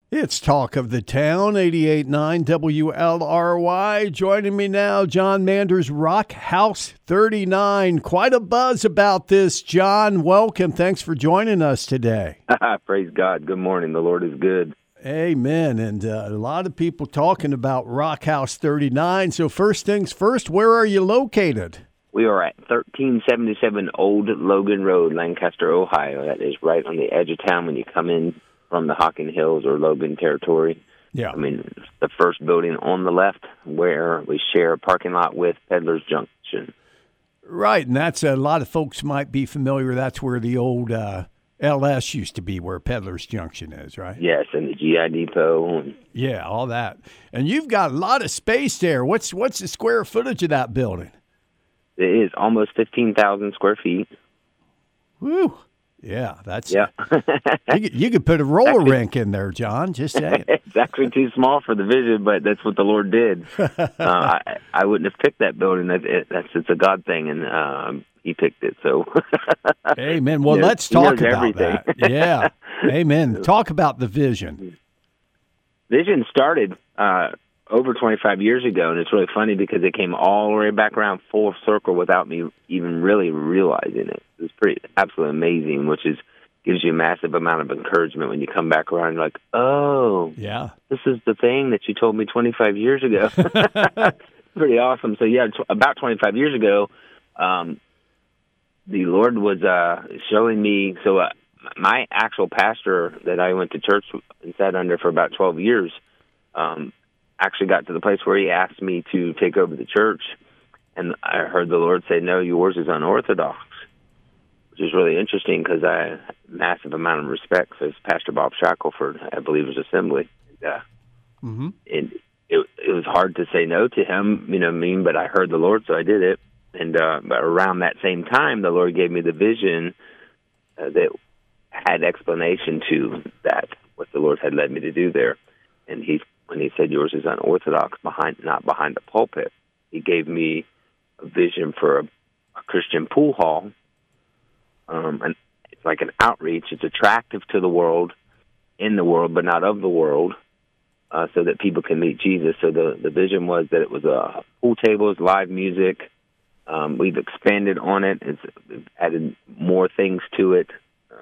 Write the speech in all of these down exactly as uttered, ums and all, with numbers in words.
It's Talk of the Town, eighty-eight point nine W L R Y. Joining me now, John Manders, Rock House thirty-nine. Quite a buzz about this, John. Welcome. Thanks for joining us today. Praise God. Good morning. The Lord is good. Amen. And uh, a lot of people talking about Rock House thirty-nine. So first things first, where are you located? We are at thirteen seventy-seven Old Logan Road, Lancaster, Ohio. That is right on the edge of town when you come in from the Hocking Hills or Logan territory. Yeah. I mean, the first building on the left where we share a parking lot with Peddler's Junction. Right, and that's a lot of folks might be familiar. That's where the old uh, L S used to be, where Peddler's Junction is, right? Yes, and the G I Depot. Yeah, all that. And you've got a lot of space there. What's what's the square footage of that building? It is almost fifteen thousand square feet. Woo. Yeah, that's yeah. you, could, you could put a roller actually, rink in there, John. Just saying. It's actually too small for the vision, but that's what the Lord did. uh, I, I wouldn't have picked that building. That it, that's it's a God thing, and um, He picked it. So, amen. Well, knows, let's talk about everything. that. Yeah, amen. Talk about the vision. Vision started uh, over twenty-five years ago, and it's really funny because it came all the way back around full circle without me even really realizing it. It was pretty absolutely amazing, which is gives you a massive amount of encouragement when you come back around. You're like, oh, yeah, this is the thing that you told me twenty-five years ago. Pretty awesome. So yeah, t- about twenty-five years ago, um, the Lord was uh, showing me. So uh, my actual pastor that I went to church and sat under for about twelve years. Um, actually got to the place where he asked me to take over the church, and I heard the Lord say, no, yours is unorthodox, which is really interesting because I have a massive amount of respect for Pastor Bob Shackelford, I believe his assembly. And, uh, mm-hmm. and it, it was hard to say no to him, you know what I mean, but I heard the Lord, so I did it. And uh, but around that same time, the Lord gave me the vision uh, that had explanation to that, what the Lord had led me to do there. And he when he said yours is unorthodox, behind not behind the pulpit, he gave me a vision for a, a Christian pool hall. Um, and it's like an outreach. It's attractive to the world, in the world, but not of the world, uh, so that people can meet Jesus. So the, the vision was that it was a pool tables, live music. Um, we've expanded on it. It's we've added more things to it.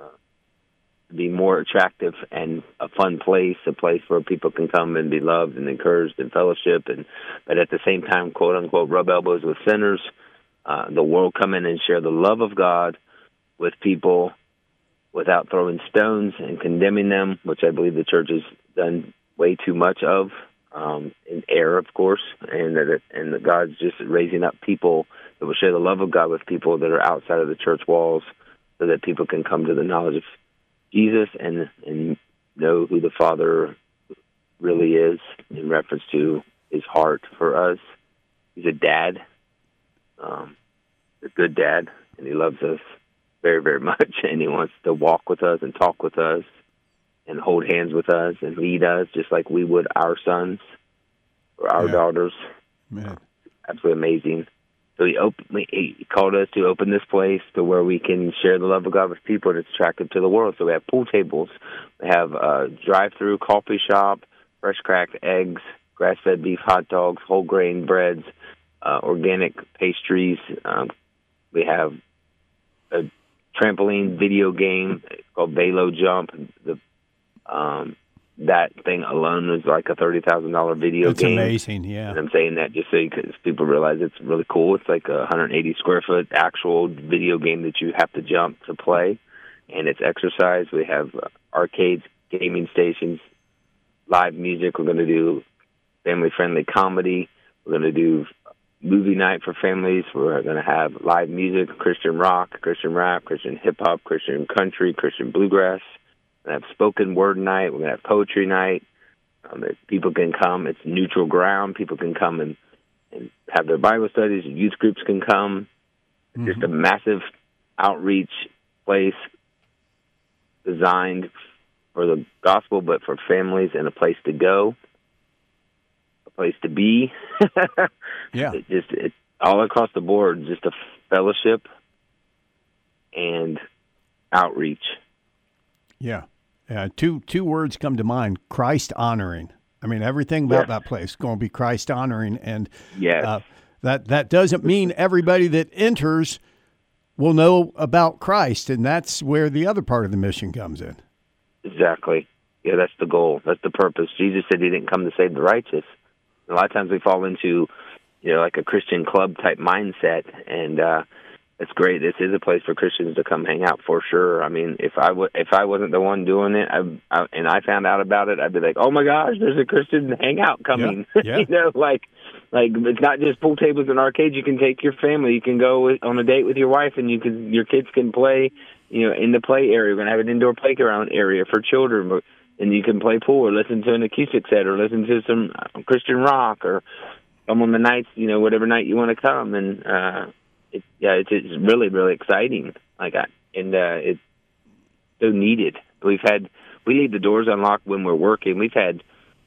Be more attractive and a fun place, a place where people can come and be loved and encouraged and fellowship, and but at the same time, quote unquote, rub elbows with sinners. Uh, the world come in and share the love of God with people without throwing stones and condemning them, which I believe the church has done way too much of, um, in error, of course, and that it, and that God's just raising up people that will share the love of God with people that are outside of the church walls, so that people can come to the knowledge of Jesus and and know who the Father really is in reference to his heart for us. He's a dad, um, a good dad, and he loves us very, very much, and he wants to walk with us and talk with us and hold hands with us and lead us just like we would our sons or our yeah. daughters. Man. Absolutely amazing. So he, opened, he called us to open this place to where we can share the love of God with people, and it's attractive to the world. So we have pool tables, we have a drive-through coffee shop, fresh cracked eggs, grass-fed beef hot dogs, whole grain breads, uh, organic pastries. Um, we have a trampoline video game called Velo Jump. The um, That thing alone is like a thirty thousand dollars video That's game. That's amazing, yeah. And I'm saying that just so because people realize it's really cool. It's like a one hundred eighty square foot actual video game that you have to jump to play, and it's exercise. We have uh, arcades, gaming stations, live music. We're going to do family-friendly comedy. We're going to do movie night for families. We're going to have live music, Christian rock, Christian rap, Christian hip-hop, Christian country, Christian bluegrass. We're going to have spoken word night. We're going to have poetry night. Um, that people can come. It's neutral ground. People can come and, and have their Bible studies. Youth groups can come. Mm-hmm. Just a massive outreach place designed for the gospel, but for families, and a place to go, a place to be. Yeah. It just it, all across the board, just a fellowship and outreach. Yeah. Yeah, two two words come to mind: Christ honoring. I mean, everything about Yeah. that place is going to be Christ honoring, and Yes. uh, that that doesn't mean everybody that enters will know about Christ, and that's where the other part of the mission comes in. Exactly. Yeah, that's the goal. That's the purpose. Jesus said he didn't come to save the righteous. A lot of times we fall into, you know, like a Christian club type mindset, and uh, it's great. This is a place for Christians to come hang out for sure. I mean, if I w- if I wasn't the one doing it, I, I and I found out about it, I'd be like, oh my gosh, there's a Christian hangout coming. Yeah, yeah. you know, like like it's not just pool tables and arcades. You can take your family. You can go with, on a date with your wife, and you can your kids can play. You know, in the play area, we're gonna have an indoor playground area for children. But, and you can play pool or listen to an acoustic set or listen to some Christian rock or come on the nights, you know, whatever night you want to come. And, uh, it, yeah, it's, it's really, really exciting. Like, I, and, uh, it's so needed. We've had, we leave the doors unlocked when we're working. We've had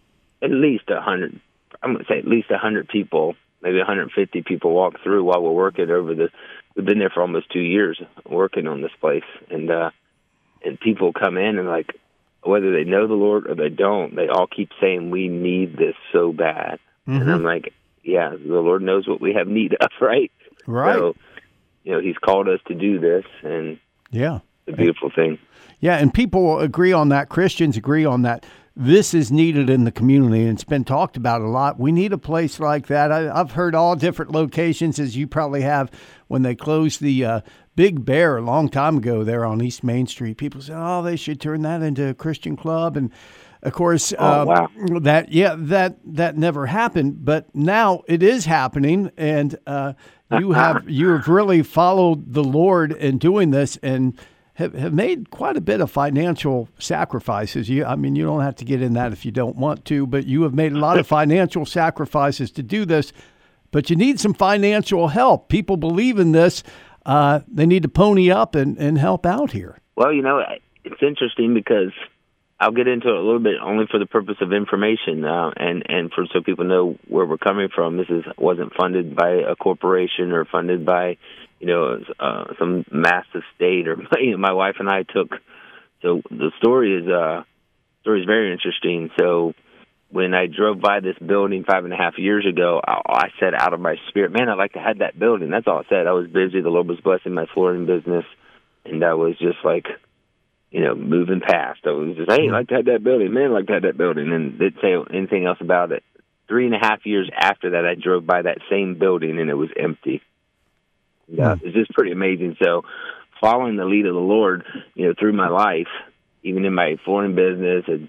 at least a hundred, I'm going to say at least a hundred people, maybe one hundred fifty people walk through while we're working over the, we've been there for almost two years working on this place. And, uh, and people come in and like, whether they know the Lord or they don't, they all keep saying, we need this so bad. Mm-hmm. And I'm like, yeah, the Lord knows what we have need of, right? Right. So, you know, he's called us to do this, and yeah, it's a beautiful thing. Yeah, and people agree on that. Christians agree on that. This is needed in the community, and it's been talked about a lot. We need a place like that. I, I've heard all different locations, as you probably have, when they closed the uh, Big Bear a long time ago there on East Main Street. People said, oh, they should turn that into a Christian club. And, of course, oh, uh, wow. that yeah, that that never happened. But now it is happening, and uh, you have you have really followed the Lord in doing this and have, have made quite a bit of financial sacrifices. You, I mean, you don't have to get in that if you don't want to, but you have made a lot of financial sacrifices to do this. But you need some financial help. People believe in this. Uh, they need to pony up and, and help out here. Well, you know, it's interesting because I'll get into it a little bit only for the purpose of information uh, and, and for so people know where we're coming from. This is wasn't funded by a corporation or funded by, you know, uh, some massive state or you know, my wife and I took. So the story is uh, story is very interesting. So when I drove by this building five and a half years ago, I, I said out of my spirit, man, I'd like to have that building. That's all I said. I was busy. The Lord was blessing my flooring business, and I was just like, you know, moving past. I was just, hey, I'd like to have that building. Man, I'd like to have that building. And didn't say anything else about it. Three and a half years after that, I drove by that same building, and it was empty. Yeah, it's just pretty amazing. So following the lead of the Lord, you know, through my life, even in my flooring business and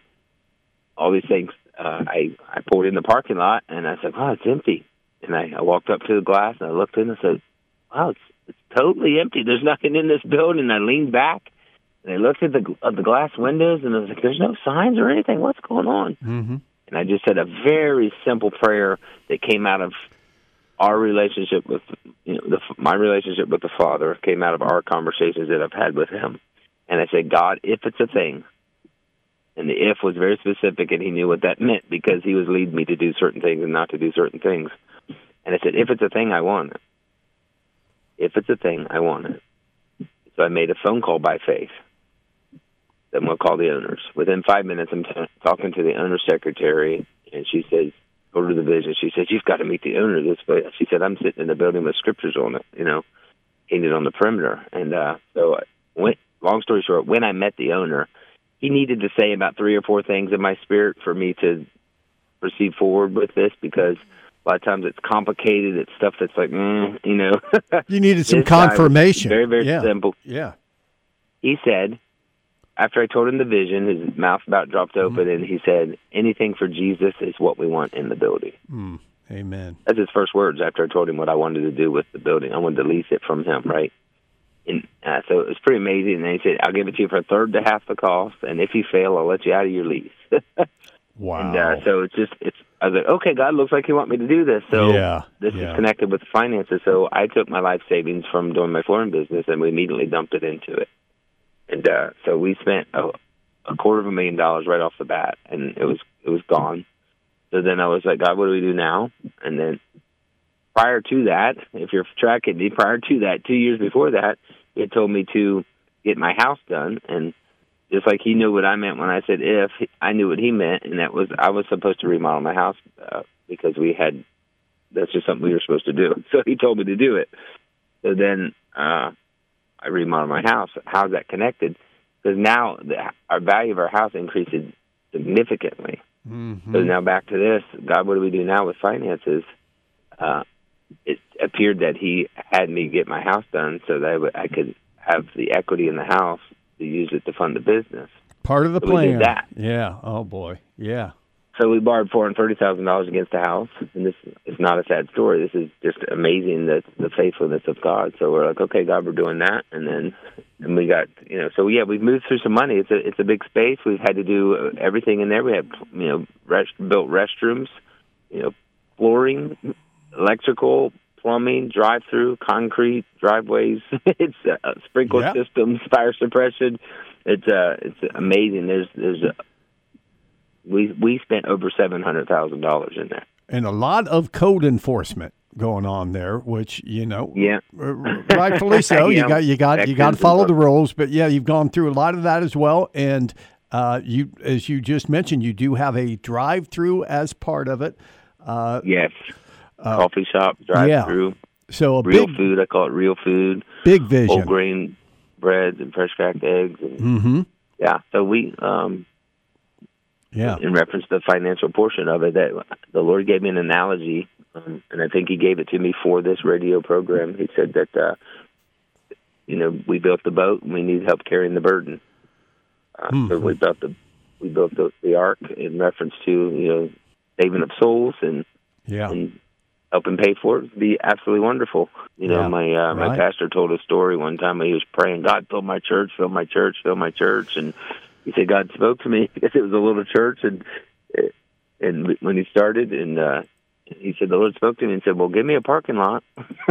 all these things, uh, I, I pulled in the parking lot, and I said, wow, it's empty. And I, I walked up to the glass, and I looked in and said, wow, it's, it's totally empty. There's nothing in this building. And I leaned back, and I looked at the, at the glass windows, and I was like, there's no signs or anything. What's going on? Mm-hmm. And I just said a very simple prayer that came out of our relationship with, you know, the, my relationship with the Father came out of our conversations that I've had with him. And I said, God, if it's a thing, and the if was very specific, and he knew what that meant because he was leading me to do certain things and not to do certain things. And I said, if it's a thing, I want it. If it's a thing, I want it. So I made a phone call by faith. Then we'll call the owners. Within five minutes, I'm t- talking to the owner's secretary, and she says, go to the vision. She says, you've got to meet the owner of this place. She said, I'm sitting in the building with scriptures on it, you know, painted on the perimeter. And uh, so, I went, long story short, when I met the owner, he needed to say about three or four things in my spirit for me to proceed forward with this, because a lot of times it's complicated. It's stuff that's like, mm, you know. You needed some confirmation. Very, very yeah. simple. Yeah. He said, after I told him the vision, his mouth about dropped open, mm. and he said, anything for Jesus is what we want in the building. Mm. Amen. That's his first words after I told him what I wanted to do with the building. I wanted to lease it from him, right? And uh, so it was pretty amazing. And then he said, I'll give it to you for a third to half the cost, and if you fail, I'll let you out of your lease. Wow. And uh, so it's just, it's, I was like, okay, God, looks like you want me to do this. So yeah, this yeah. is connected with the finances. So I took my life savings from doing my flooring business, and we immediately dumped it into it. And uh, so we spent a, a quarter of a million dollars right off the bat, and it was it was gone. So then I was like, God, what do we do now? And then prior to that, if you're tracking me, prior to that, two years before that, he had told me to get my house done. And just like he knew what I meant when I said if, I knew what he meant, and that was I was supposed to remodel my house uh, because we had, that's just something we were supposed to do. So he told me to do it. So then uh, I remodeled my house. How's that connected? Because now the, our value of our house increases significantly. Mm-hmm. So now back to this, God, what do we do now with finances? Uh, it appeared that he had me get my house done so that I, w- I could have the equity in the house to use it to fund the business. Part of the so plan. We did that. Yeah. Oh, boy. Yeah. So we borrowed four hundred thirty thousand dollars against the house, and this is not a sad story. This is just amazing, that the faithfulness of God. So we're like, okay, God, we're doing that, and then and we got, you know, so yeah, we've moved through some money. It's a it's a big space. We've had to do everything in there. We have, you know, rest, built restrooms, you know, flooring, electrical, plumbing, drive-through, concrete, driveways. It's uh, sprinkler yep. systems, fire suppression. It's uh, it's amazing. There's there's a We we spent over seven hundred thousand dollars in there, and a lot of code enforcement going on there, which you know, yeah, rightfully so. yeah. You got you got you got to follow the rules, but yeah, you've gone through a lot of that as well. And uh, you, as you just mentioned, you do have a drive-through as part of it. Uh, yes, uh, coffee shop drive-through. Yeah. So a real big food. I call it real food. Big vision. Whole grain breads and fresh cracked eggs. And, mm-hmm. Yeah. So we. Um, Yeah. In reference to the financial portion of it, that the Lord gave me an analogy, um, and I think He gave it to me for this radio program. He said that, uh, you know, we built the boat, and we need help carrying the burden. Uh, mm-hmm. So we built the we built the, the ark in reference to, you know, saving of souls and yeah. and helping pay for it. It'd be absolutely wonderful. You know, yeah. my uh, right. my pastor told a story one time when he was praying, God, fill my church, fill my church, fill my church, and he said God spoke to me because it was a little church, and and when he started, and uh, he said the Lord spoke to me and said, "Well, give me a parking lot."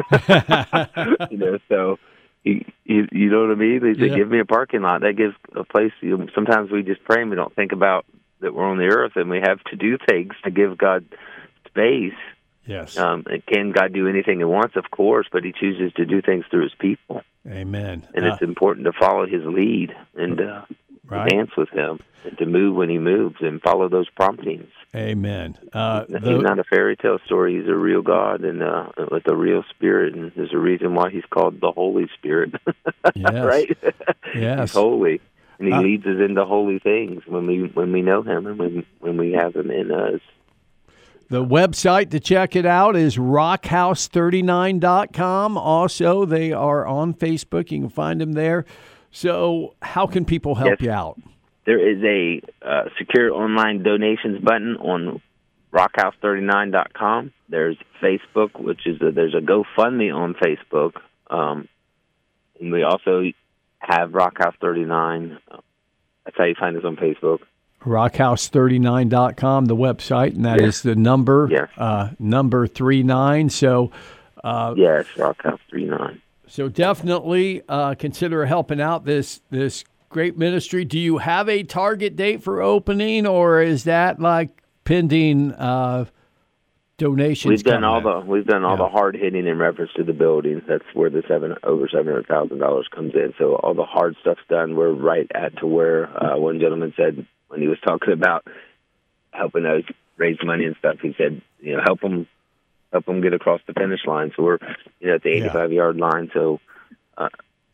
you know, so he, you, you know what I mean? He said, yeah. "Give me a parking lot." That gives a place. You know, sometimes we just pray and we don't think about that we're on the earth and we have to do things to give God space. Yes. Um, and can God do anything He wants? Of course, but He chooses to do things through His people. Amen. And uh, it's important to follow His lead and. Uh, Right. Dance with Him and to move when He moves and follow those promptings. Amen. Uh, he's the, not a fairy tale story. He's a real God and uh, with a real Spirit, and there's a reason why He's called the Holy Spirit. Yes. Right? Yes. He's holy, and He uh, leads us into holy things when we when we know Him and when when we have Him in us. The website to check it out is rock house thirty-nine dot com. Also, they are on Facebook. You can find them there. So how can people help yes. you out? There is a uh, secure online donations button on rock house thirty-nine dot com. There's Facebook, which is a, there's a GoFundMe on Facebook. Um, and we also have Rock House thirty-nine. That's how you find us on Facebook. rock house thirty-nine dot com, the website, and that yes. is the number, yes. uh, number three nine. So, uh, yes, Rock House thirty-nine. So definitely uh, consider helping out this this great ministry. Do you have a target date for opening, or is that like pending uh, donations? We've done all in? the we've done all yeah. the hard hitting in reference to the building. That's where the seven over seven hundred thousand dollars comes in. So all the hard stuff's done. We're right at to where uh, one gentleman said when he was talking about helping us raise money and stuff. He said, you know, help them. Help them get across the finish line. So we're, you know, at the eighty-five-yard yeah. line. So uh,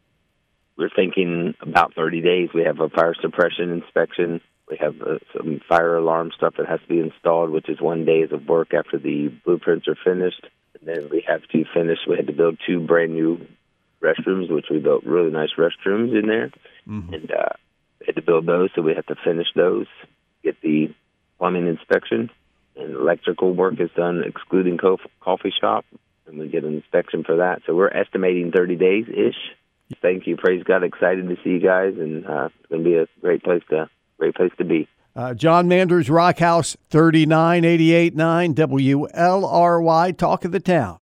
we're thinking about thirty days. We have a fire suppression inspection. We have uh, some fire alarm stuff that has to be installed, which is one day of work after the blueprints are finished. And then we have to finish. We had to build two brand-new restrooms, which we built really nice restrooms in there. Mm-hmm. And uh, we had to build those, so we have to finish those, get the plumbing inspection. And electrical work is done excluding co- coffee shop, and we get an inspection for that. So we're estimating thirty days-ish. Thank you. Praise God. Excited to see you guys, and uh, it's going to be a great place to great place to be. Uh, John Manders, Rock House thirty-nine, eighty-eight point nine W L R Y, Talk of the Town.